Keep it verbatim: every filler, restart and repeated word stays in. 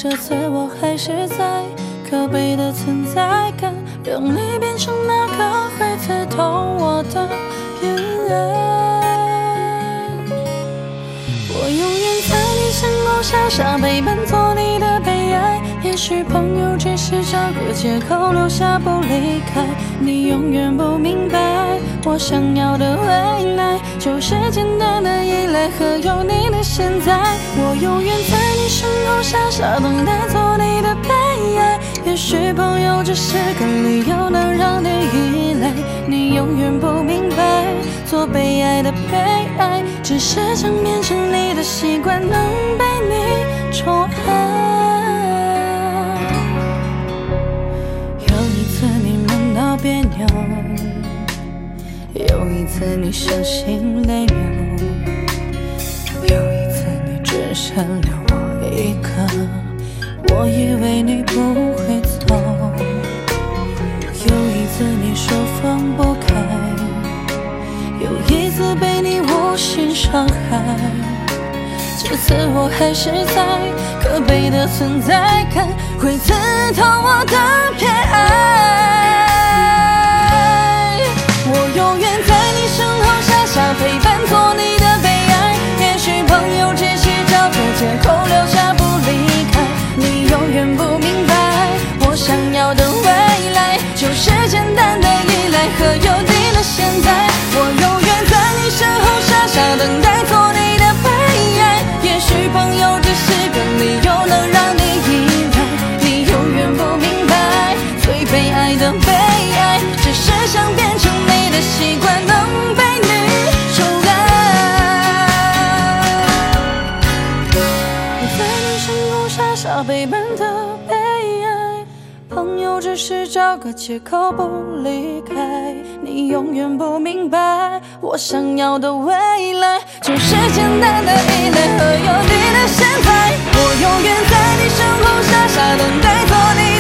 这次我还是在可悲的存在感，让你变成那个会刺痛我的眼泪。我永远在你身后傻傻陪伴，做你的悲哀。也许朋友只是找个借口留下不离开，你永远不明白我想要的未来就是简单的依赖和有你的现在。我永远在你身后傻傻等待，做你的悲哀。也许朋友只是个理由能让你依赖，你永远不明白做被爱的悲哀只是想变成你的习惯，能被你宠爱。有一次你闷到别扭，有一次你伤心泪流，有一次你只剩留我一个，我以为你不会走。有一次你说放不开，有一次被你无心伤害。这次我还是在可悲的存在感，会刺痛我的偏爱。我永远在你身后傻傻陪伴，做你的悲哀。也许朋友只是找个借口留下不离开，你永远不明白我想要的未来就是简单的依赖和有你的现在。我永远在你身后傻傻等待，做你的悲哀。也许朋友只是个理由能让你依赖，你永远不明白最悲哀的悲哀只是想变成你的习惯，能被你宠爱。我在你身后傻傻陪伴的悲哀，朋友只是找个借口不离开，你永远不明白我想要的未来就是简单的依赖和有你的现在。我永远在你身后傻傻等待，做你